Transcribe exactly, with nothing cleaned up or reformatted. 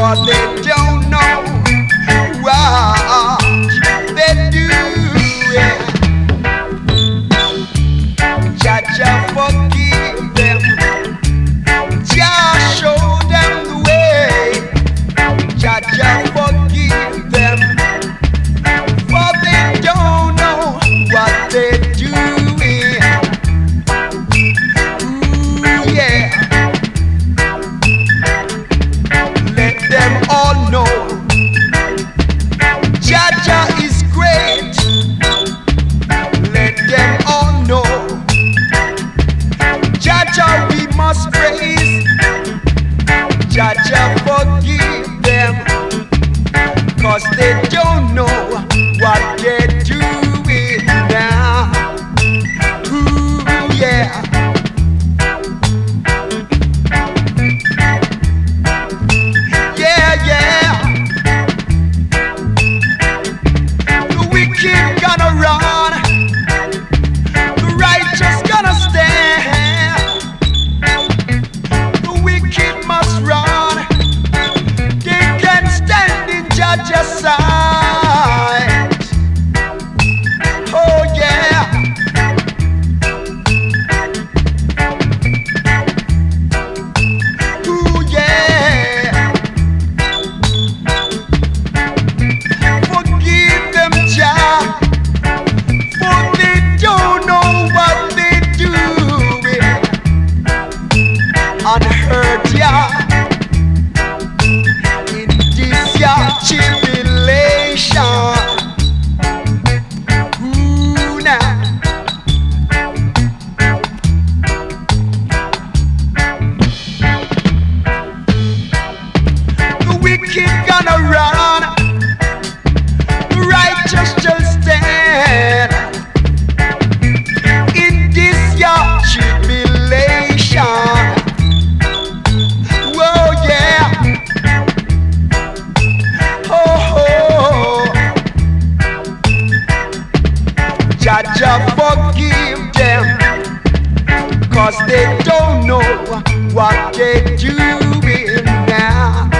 but they don't know what they do. Jah Jah forgive them, Jah show them the way. Jah Jah forgive them, for they don't know what they're doing. Ooh, yeah. Let them all know Jah Jah is great. Let them all know Jah Jah we must praise. Jah Jah forgive them, 'cause they don't know what they're doing now. Ooh, yeah. Yeah, yeah. The wicked gonna run, the righteous gonna stand. The wicked must run, they can stand in Jah Jah's sight. Oh yeah. Ooh yeah. Forgive them, Jah, for they don't know what they're doing. Unheard ya in this ya tribulation. Ooh, now. The wicked gonna run, the righteous shall stand in this your tribulation. Whoa, yeah. Oh, oh. Jah Jah forgive them, 'cause they don't know what they're doing now.